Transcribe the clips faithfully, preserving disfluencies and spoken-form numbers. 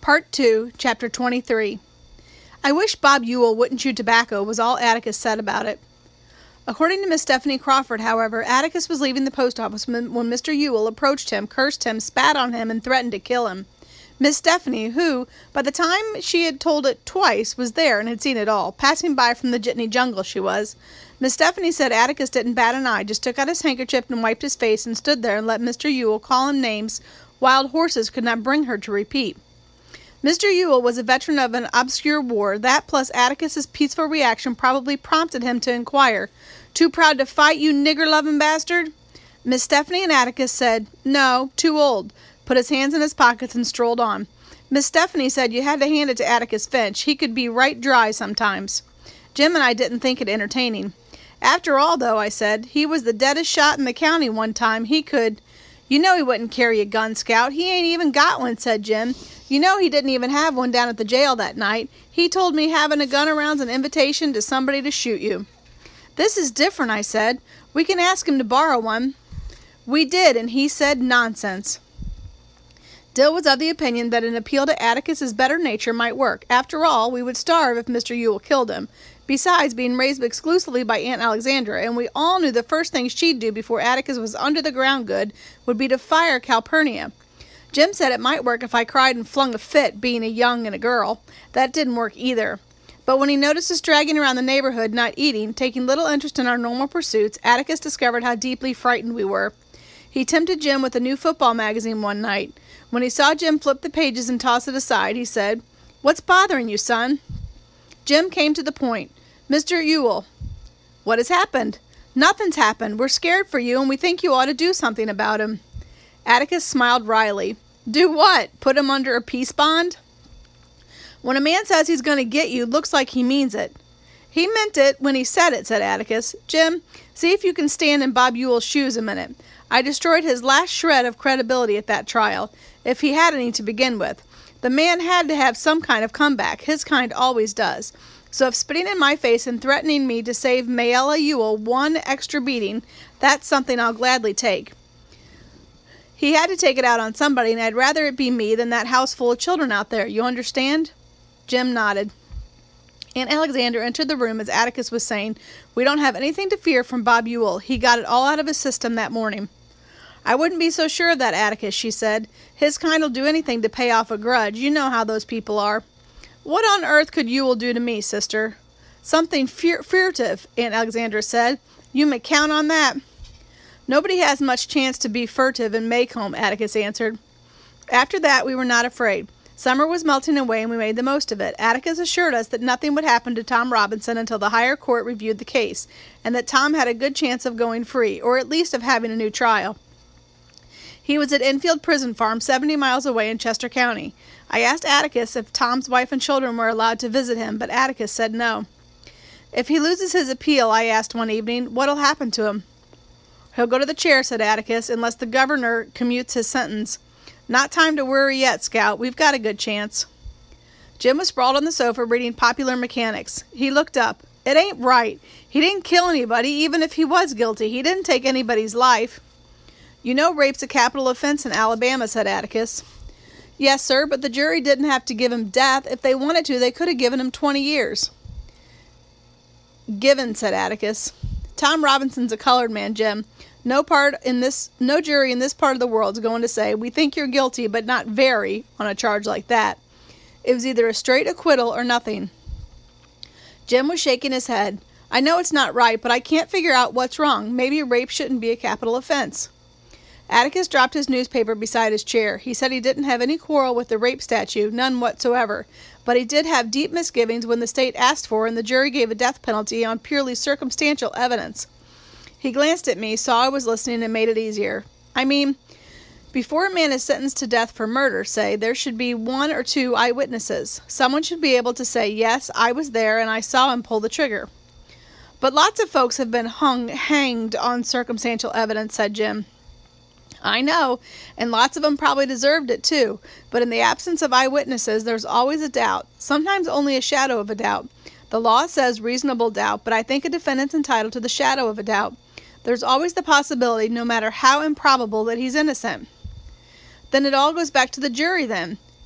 Part two, Chapter twenty-three. I wish Bob Ewell wouldn't chew tobacco was all Atticus said about it. According to Miss Stephanie Crawford, however, Atticus was leaving the post office when, when Mister Ewell approached him, cursed him, spat on him, and threatened to kill him. Miss Stephanie, who, by the time she had told it twice, was there and had seen it all, passing by from the jitney jungle she was. Miss Stephanie said Atticus didn't bat an eye, just took out his handkerchief and wiped his face and stood there and let Mister Ewell call him names wild horses could not bring her to repeat. Mister Ewell was a veteran of an obscure war. That plus Atticus's peaceful reaction probably prompted him to inquire, "Too proud to fight, you nigger-loving bastard?" Miss Stephanie and Atticus said, "No, too old," put his hands in his pockets and strolled on. Miss Stephanie said you had to hand it to Atticus Finch. He could be right dry sometimes. Jim and I didn't think it entertaining. "After all, though," I said, "he was the deadest shot in the county one time. He could—" "You know he wouldn't carry a gun, Scout. He ain't even got one," said Jim. "You know he didn't even have one down at the jail that night. He told me having a gun around's an invitation to somebody to shoot you." "This is different," I said. "We can ask him to borrow one." We did, and he said nonsense. Dill was of the opinion that an appeal to Atticus's better nature might work. After all, we would starve if Mister Ewell killed him. Besides, being raised exclusively by Aunt Alexandra, and we all knew the first thing she'd do before Atticus was under the ground good would be to fire Calpurnia. Jim said it might work if I cried and flung a fit, being a young and a girl. That didn't work either. But when he noticed us dragging around the neighborhood, not eating, taking little interest in our normal pursuits, Atticus discovered how deeply frightened we were. He tempted Jim with a new football magazine one night. When he saw Jim flip the pages and toss it aside, he said, "What's bothering you, son?" Jim came to the point. "Mister Ewell." "What has happened?" "Nothing's happened. We're scared for you, and we think you ought to do something about him." Atticus smiled wryly. "Do what? Put him under a peace bond?" "When a man says he's going to get you, looks like he means it." "He meant it when he said it," said Atticus. "Jim, see if you can stand in Bob Ewell's shoes a minute. I destroyed his last shred of credibility at that trial, if he had any to begin with. The man had to have some kind of comeback. His kind always does. So if spitting in my face and threatening me to save Mayella Ewell one extra beating, that's something I'll gladly take. He had to take it out on somebody, and I'd rather it be me than that house full of children out there. You understand?" Jim nodded. Aunt Alexandra entered the room as Atticus was saying, "We don't have anything to fear from Bob Ewell. He got it all out of his system that morning." "I wouldn't be so sure of that, Atticus," she said. "His kind'll do anything to pay off a grudge. You know how those people are." "What on earth could Ewell do to me, sister?" "Something fur furtive," Aunt Alexandra said. "You may count on that." "Nobody has much chance to be furtive in Maycomb," Atticus answered. After that, we were not afraid. Summer was melting away, and we made the most of it. Atticus assured us that nothing would happen to Tom Robinson until the higher court reviewed the case, and that Tom had a good chance of going free, or at least of having a new trial. He was at Enfield Prison Farm, seventy miles away in Chester County. I asked Atticus if Tom's wife and children were allowed to visit him, but Atticus said no. "If he loses his appeal," I asked one evening, "what'll happen to him?" "He'll go to the chair," said Atticus, "unless the governor commutes his sentence. Not time to worry yet, Scout. We've got a good chance." Jim was sprawled on the sofa reading Popular Mechanics. He looked up. "It ain't right. He didn't kill anybody, even if he was guilty. He didn't take anybody's life." "You know rape's a capital offense in Alabama," said Atticus. "Yes, sir, but the jury didn't have to give him death. If they wanted to, they could have given him twenty years. "Given," said Atticus. "Tom Robinson's a colored man, Jim. No part in this, no jury in this part of the world's going to say, 'We think you're guilty, but not very,' on a charge like that. It was either a straight acquittal or nothing." Jim was shaking his head. "I know it's not right, but I can't figure out what's wrong. Maybe rape shouldn't be a capital offense." Atticus dropped his newspaper beside his chair. He said he didn't have any quarrel with the rape statute, none whatsoever, but he did have deep misgivings when the state asked for and the jury gave a death penalty on purely circumstantial evidence. He glanced at me, saw I was listening, and made it easier. "I mean, before a man is sentenced to death for murder, say, there should be one or two eyewitnesses. Someone should be able to say, 'Yes, I was there and I saw him pull the trigger.'" "But lots of folks have been hung, hanged on circumstantial evidence," said Jim. "I know, and lots of them probably deserved it too, but in the absence of eyewitnesses, there's always a doubt, sometimes only a shadow of a doubt. The law says reasonable doubt, but I think a defendant's entitled to the shadow of a doubt. There's always the possibility, no matter how improbable, that he's innocent." "Then it all goes back to the jury, then.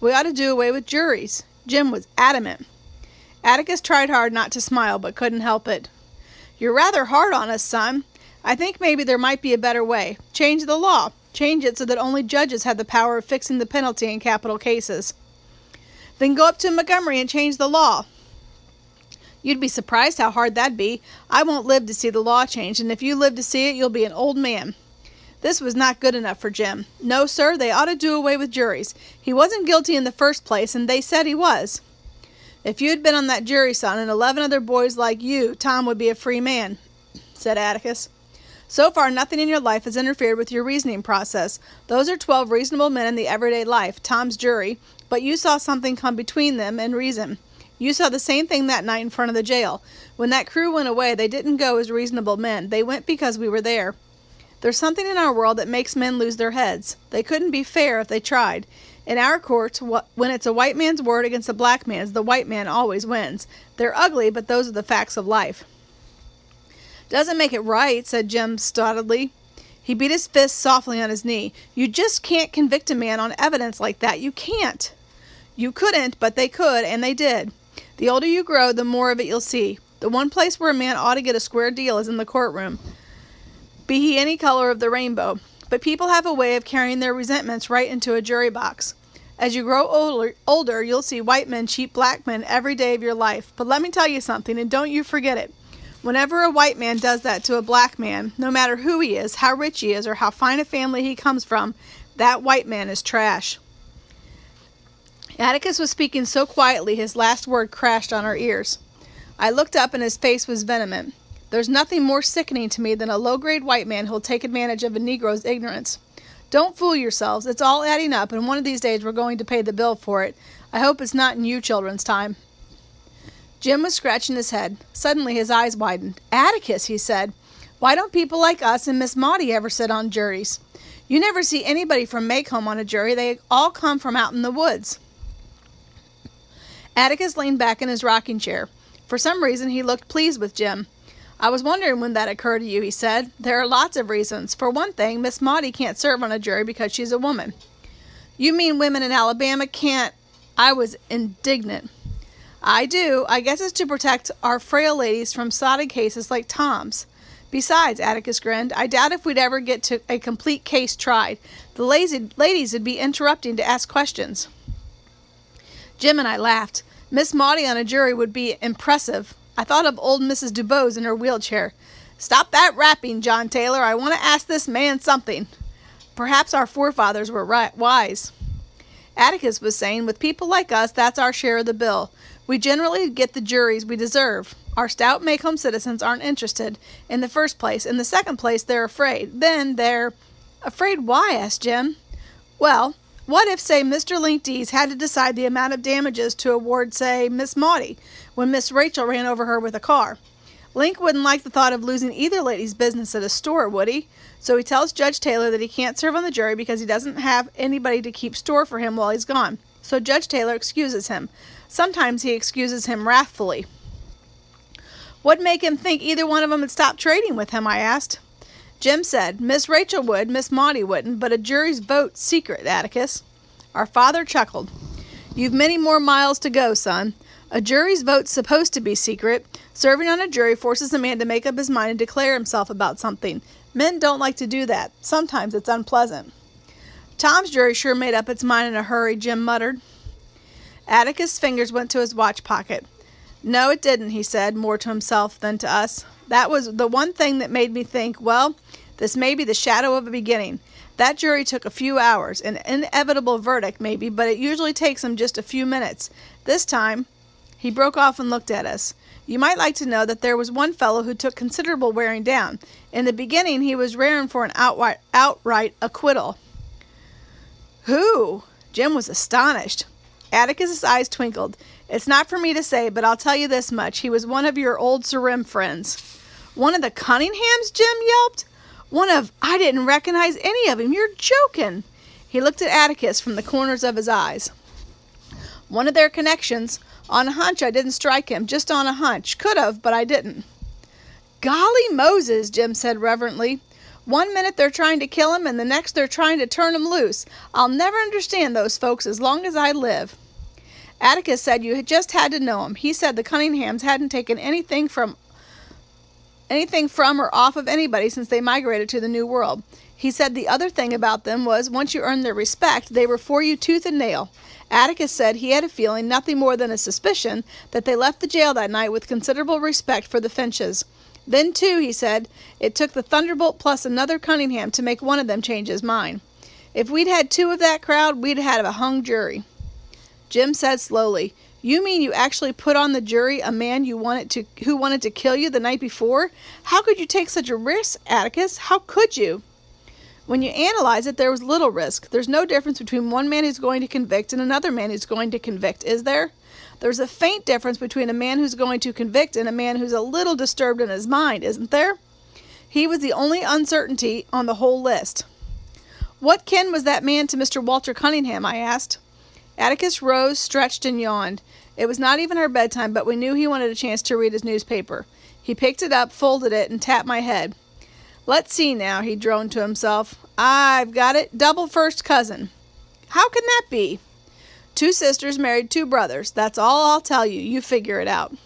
We ought to do away with juries. Jim was adamant. Atticus tried hard not to smile, but couldn't help it. You're rather hard on us, son. I think maybe there might be a better way. Change the law. Change it so that only judges have the power of fixing the penalty in capital cases. Then go up to Montgomery and change the law. You'd be surprised how hard that'd be. I won't live to see the law changed, and if you live to see it, you'll be an old man. This was not good enough for Jim. No, sir, they ought to do away with juries. He wasn't guilty in the first place, and they said he was. If you had been on that jury, son, and eleven other boys like you, Tom would be a free man, said Atticus. So far, nothing in your life has interfered with your reasoning process. Those are twelve reasonable men in the everyday life, Tom's jury, but you saw something come between them and reason. You saw the same thing that night in front of the jail. When that crew went away, they didn't go as reasonable men. They went because we were there. There's something in our world that makes men lose their heads. They couldn't be fair if they tried. In our courts, when it's a white man's word against a black man's, the white man always wins. They're ugly, but those are the facts of life. Doesn't make it right, said Jim stolidly. He beat his fist softly on his knee. You just can't convict a man on evidence like that. You can't. You couldn't, but they could, and they did. The older you grow, the more of it you'll see. The one place where a man ought to get a square deal is in the courtroom, be he any color of the rainbow. But people have a way of carrying their resentments right into a jury box. As you grow older, older, you'll see white men cheat black men every day of your life. But let me tell you something, and don't you forget it. Whenever a white man does that to a black man, no matter who he is, how rich he is, or how fine a family he comes from, that white man is trash. Atticus was speaking so quietly his last word crashed on our ears. I looked up and his face was vehement. There's nothing more sickening to me than a low-grade white man who'll take advantage of a Negro's ignorance. Don't fool yourselves. It's all adding up, and one of these days we're going to pay the bill for it. I hope it's not in you children's time. Jim was scratching his head. Suddenly his eyes widened. Atticus, he said, why don't people like us and Miss Maudie ever sit on juries? You never see anybody from Maycomb on a jury. They all come from out in the woods. Atticus leaned back in his rocking chair. For some reason, he looked pleased with Jim. I was wondering when that occurred to you, he said. There are lots of reasons. For one thing, Miss Maudie can't serve on a jury because she's a woman. You mean women in Alabama can't? I was indignant. I do. I guess it's to protect our frail ladies from sodded cases like Tom's. Besides, Atticus grinned, I doubt if we'd ever get to a complete case tried. The lazy ladies would be interrupting to ask questions. Jim and I laughed. Miss Maudie on a jury would be impressive. I thought of old Missus Dubose in her wheelchair. Stop that rapping, John Taylor. I want to ask this man something. Perhaps our forefathers were right, wise. Atticus was saying, with people like us, that's our share of the bill. We generally get the juries we deserve. Our stout Maycomb citizens aren't interested. In the first place. In the second place, they're afraid. Then they're... Afraid why? Asked Jim. Well, what if, say, Mister Linktease had to decide the amount of damages to award, say, Miss Maudie, when Miss Rachel ran over her with a car? Link wouldn't like the thought of losing either lady's business at a store, would he? So he tells Judge Taylor that he can't serve on the jury because he doesn't have anybody to keep store for him while he's gone. So Judge Taylor excuses him. Sometimes he excuses him wrathfully. What'd make him think either one of them would stop trading with him, I asked. Jim said, Miss Rachel would, Miss Maudie wouldn't, but a jury's vote's secret, Atticus. Our father chuckled. You've many more miles to go, son. A jury's vote's supposed to be secret. Serving on a jury forces a man to make up his mind and declare himself about something. Men don't like to do that. Sometimes it's unpleasant. Tom's jury sure made up its mind in a hurry, Jim muttered. Atticus' fingers went to his watch pocket. No, it didn't, he said, more to himself than to us. That was the one thing that made me think, well, this may be the shadow of a beginning. That jury took a few hours, an inevitable verdict maybe, but it usually takes them just a few minutes. This time, he broke off and looked at us. You might like to know that there was one fellow who took considerable wearing down. In the beginning, he was raring for an outright, outright acquittal. Who? Jim was astonished. Atticus's eyes twinkled. It's not for me to say, but I'll tell you this much. He was one of your old Sir Rim friends. One of the Cunninghams? Jim yelped. One of... I didn't recognize any of him. You're joking. He looked at Atticus from the corners of his eyes. One of their connections. On a hunch, I didn't strike him. Just on a hunch. Could have, but I didn't. Golly Moses, Jim said reverently. One minute they're trying to kill him, and the next they're trying to turn him loose. I'll never understand those folks as long as I live." Atticus said you had just had to know him. He said the Cunninghams hadn't taken anything from anything from or off of anybody since they migrated to the New World. He said the other thing about them was once you earned their respect, they were for you tooth and nail. Atticus said he had a feeling, nothing more than a suspicion, that they left the jail that night with considerable respect for the Finches. Then, too, he said, it took the Thunderbolt plus another Cunningham to make one of them change his mind. If we'd had two of that crowd, we'd have had a hung jury. Jim said slowly, "You mean you actually put on the jury a man you wanted to, who wanted to kill you the night before? How could you take such a risk, Atticus? How could you?" When you analyze it, there was little risk. There's no difference between one man who's going to convict and another man who's going to convict, is there? There's a faint difference between a man who's going to convict and a man who's a little disturbed in his mind, isn't there? He was the only uncertainty on the whole list. "What kin was that man to Mister Walter Cunningham?" I asked. Atticus rose, stretched, and yawned. It was not even our bedtime, but we knew he wanted a chance to read his newspaper. He picked it up, folded it, and tapped my head. "Let's see now," he droned to himself. "I've got it. Double first cousin." "How can that be?" "Two sisters married two brothers. That's all I'll tell you. You figure it out."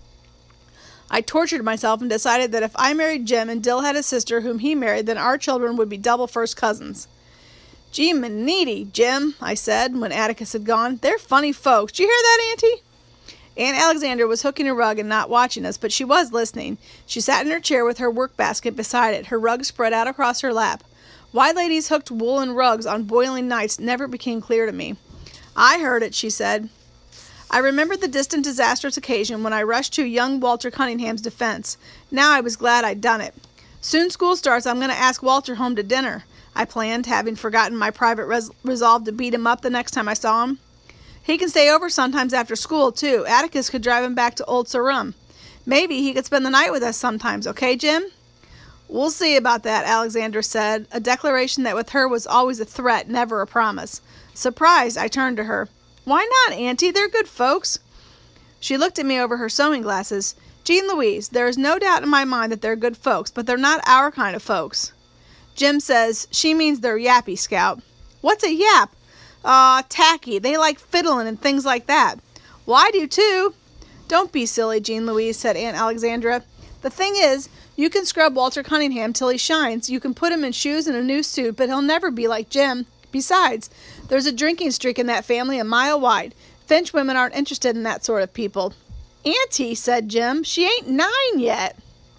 I tortured myself and decided that if I married Jim and Dill had a sister whom he married, then our children would be double first cousins. "Gee, Maniti, Jim," I said when Atticus had gone. "They're funny folks. Did you hear that, Auntie?" Aunt Alexandra was hooking a rug and not watching us, but she was listening. She sat in her chair with her work basket beside it, her rug spread out across her lap. Why ladies hooked woolen rugs on boiling nights never became clear to me. "I heard it," she said. I remembered the distant disastrous occasion when I rushed to young Walter Cunningham's defense. Now I was glad I'd done it. "Soon school starts, I'm going to ask Walter home to dinner," I planned, having forgotten my private res resolve to beat him up the next time I saw him. "He can stay over sometimes after school, too. Atticus could drive him back to Old Sarum. Maybe he could spend the night with us sometimes, okay, Jim?" "We'll see about that," Alexandra said, a declaration that with her was always a threat, never a promise. Surprised, I turned to her. "Why not, Auntie? They're good folks." She looked at me over her sewing glasses. "Jean Louise, there is no doubt in my mind that they're good folks, but they're not our kind of folks." Jim says, "She means they're yappy, Scout." "What's a yap?" "Aw, tacky. They like fiddling and things like that." "Well, I do too." "Don't be silly, Jean Louise," said Aunt Alexandra. "The thing is, you can scrub Walter Cunningham till he shines. You can put him in shoes and a new suit, but he'll never be like Jim. Besides, there's a drinking streak in that family a mile wide. Finch women aren't interested in that sort of people." "Auntie," said Jim, "she ain't nine yet."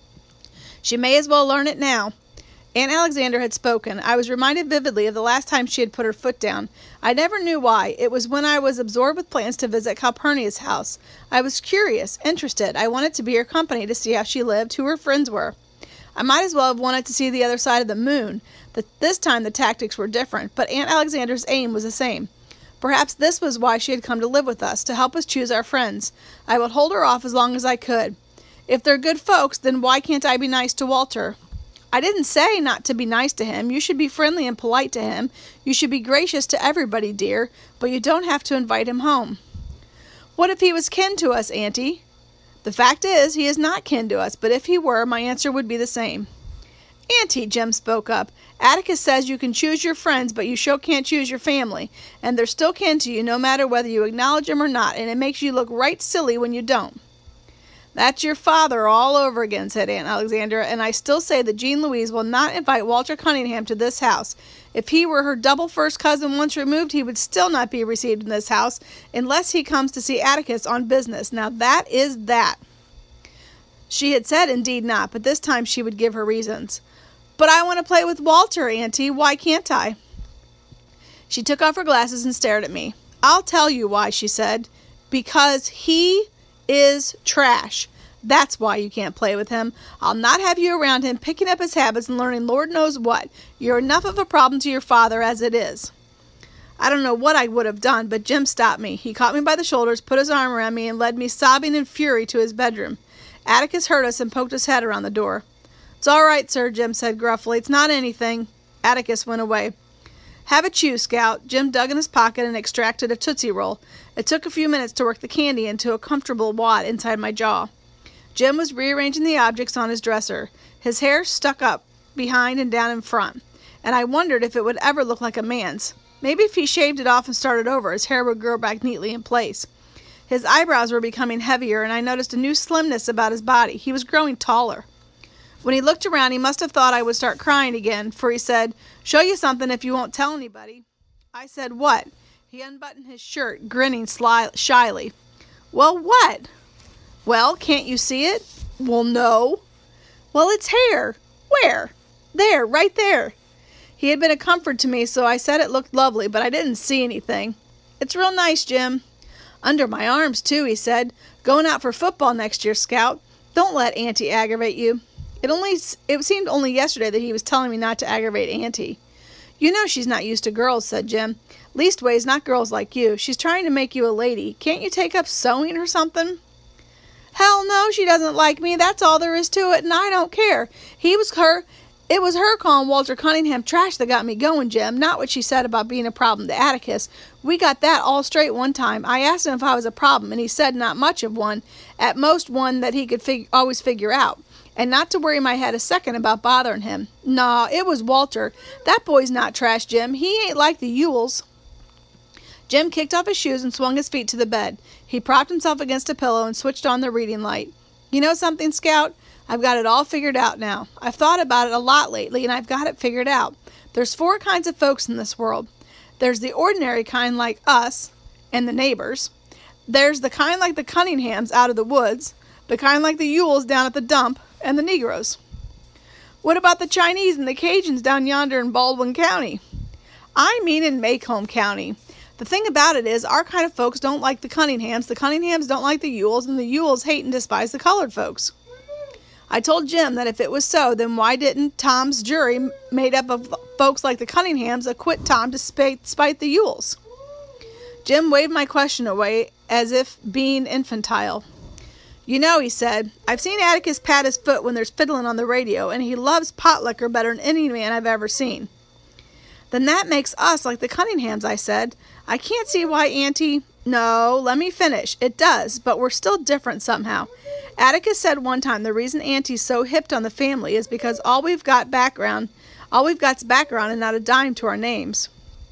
"She may as well learn it now." Aunt Alexandra had spoken. I was reminded vividly of the last time she had put her foot down. I never knew why. It was when I was absorbed with plans to visit Calpurnia's house. I was curious, interested. I wanted to be her company to see how she lived, who her friends were. I might as well have wanted to see the other side of the moon. The, this time the tactics were different, but Aunt Alexandra's aim was the same. Perhaps this was why she had come to live with us, to help us choose our friends. I would hold her off as long as I could. If they're good folks, then why can't I be nice to Walter? I didn't say not to be nice to him. You should be friendly and polite to him. You should be gracious to everybody, dear, but you don't have to invite him home. What if he was kin to us, Auntie? The fact is, he is not kin to us, but if he were, my answer would be the same. Auntie, Jim spoke up, Atticus says you can choose your friends, but you sure can't choose your family, and they're still kin to you no matter whether you acknowledge them or not, and it makes you look right silly when you don't. That's your father all over again, said Aunt Alexandra, and I still say that Jean Louise will not invite Walter Cunningham to this house. If he were her double first cousin once removed, he would still not be received in this house unless he comes to see Atticus on business. Now that is that. She had said indeed not, but this time she would give her reasons. But I want to play with Walter, Auntie. Why can't I? She took off her glasses and stared at me. I'll tell you why, she said. Because he is trash. That's why you can't play with him. I'll not have you around him picking up his habits and learning Lord knows what. You're enough of a problem to your father as it is. I don't know what I would have done, but Jim stopped me. He caught me by the shoulders, put his arm around me, and led me sobbing in fury to his bedroom. Atticus heard us and poked his head around the door. It's all right, sir, Jim said gruffly. It's not anything. Atticus went away. Have a chew, Scout. Jim dug in his pocket and extracted a Tootsie Roll. It took a few minutes to work the candy into a comfortable wad inside my jaw. Jim was rearranging the objects on his dresser. His hair stuck up behind and down in front, and I wondered if it would ever look like a man's. Maybe if he shaved it off and started over, his hair would grow back neatly in place. His eyebrows were becoming heavier, and I noticed a new slimness about his body. He was growing taller. When he looked around, he must have thought I would start crying again, for he said, "Show you something if you won't tell anybody." I said, "What?" He unbuttoned his shirt, grinning sly, shyly. "Well, what?" "Well, can't you see it?" "Well, no." "Well, it's hair." "Where?" "There, right there." He had been a comfort to me, so I said it looked lovely, but I didn't see anything. "It's real nice, Jim." "Under my arms, too," he said. "Going out for football next year, Scout. Don't let Auntie aggravate you." It only it seemed only yesterday that he was telling me not to aggravate Auntie. "You know she's not used to girls," said Jim. "Leastways, not girls like you. She's trying to make you a lady. Can't you take up sewing or something?" "Hell no, she doesn't like me. That's all there is to it, and I don't care. He was her... It was her calling Walter Cunningham trash that got me going, Jim, not what she said about being a problem to Atticus. We got that all straight one time. I asked him if I was a problem, and he said not much of one, at most one that he could fig- always figure out, and not to worry my head a second about bothering him. Nah, it was Walter. That boy's not trash, Jim. He ain't like the Ewells." Jim kicked off his shoes and swung his feet to the bed. He propped himself against a pillow and switched on the reading light. "You know something, Scout? I've got it all figured out now. I've thought about it a lot lately, and I've got it figured out. There's four kinds of folks in this world. There's the ordinary kind like us and the neighbors. There's the kind like the Cunninghams out of the woods, the kind like the Ewells down at the dump, and the Negroes." "What about the Chinese and the Cajuns down yonder in Baldwin County?" "I mean in Macomb County. The thing about it is, our kind of folks don't like the Cunninghams, the Cunninghams don't like the Ewells, and the Ewells hate and despise the colored folks." I told Jim that if it was so, then why didn't Tom's jury, made up of folks like the Cunninghams, acquit Tom to spite, spite the Ewells? Jim waved my question away as if being infantile. "You know," he said, "I've seen Atticus pat his foot when there's fiddling on the radio, and he loves pot liquor better than any man I've ever seen." "Then that makes us like the Cunninghams," I said. "I can't see why Auntie—" "No, let me finish. It does, but we're still different somehow. Atticus said one time the reason Auntie's so hipped on the family is because all we've got background, all we've got's background and not a dime to our names."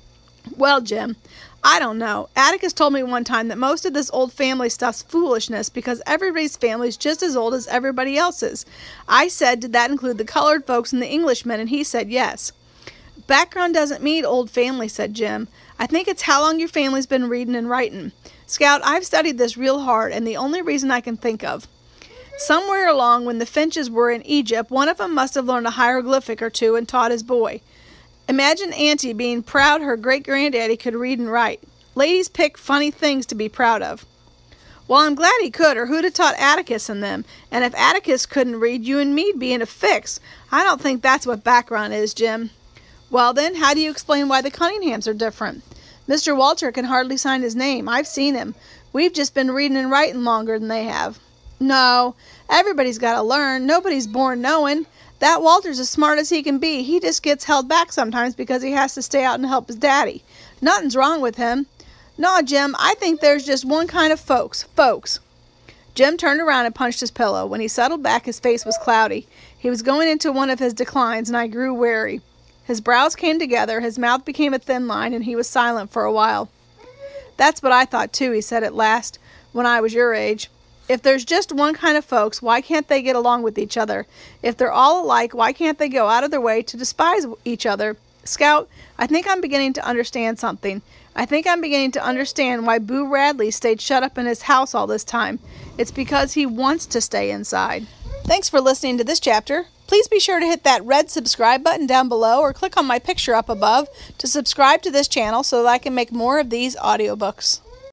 "Well, Jim, I don't know. Atticus told me one time that most of this old family stuff's foolishness because everybody's family's just as old as everybody else's. I said, did that include the colored folks and the Englishmen, and he said yes. "Background doesn't mean old family," said Jim. "I think it's how long your family's been reading and writing. Scout, I've studied this real hard, and the only reason I can think of. Somewhere along when the Finches were in Egypt, one of them must have learned a hieroglyphic or two and taught his boy. Imagine Auntie being proud her great-granddaddy could read and write. Ladies pick funny things to be proud of." "Well, I'm glad he could, or who'd have taught Atticus and them? And if Atticus couldn't read, you and me'd be in a fix. I don't think that's what background is, Jim." "Well, then, how do you explain why the Cunninghams are different? Mister Walter can hardly sign his name. I've seen him. We've just been reading and writing longer than they have." "No, everybody's got to learn. Nobody's born knowing. That Walter's as smart as he can be. He just gets held back sometimes because he has to stay out and help his daddy. Nothing's wrong with him. No, Jim, I think there's just one kind of folks. Folks." Jim turned around and punched his pillow. When he settled back, his face was cloudy. He was going into one of his declines, and I grew wary. His brows came together, his mouth became a thin line, and he was silent for a while. "That's what I thought, too," he said at last, "when I was your age. If there's just one kind of folks, why can't they get along with each other? If they're all alike, why can't they go out of their way to despise each other? Scout, I think I'm beginning to understand something. I think I'm beginning to understand why Boo Radley stayed shut up in his house all this time. It's because he wants to stay inside." Thanks for listening to this chapter. Please be sure to hit that red subscribe button down below or click on my picture up above to subscribe to this channel so that I can make more of these audiobooks.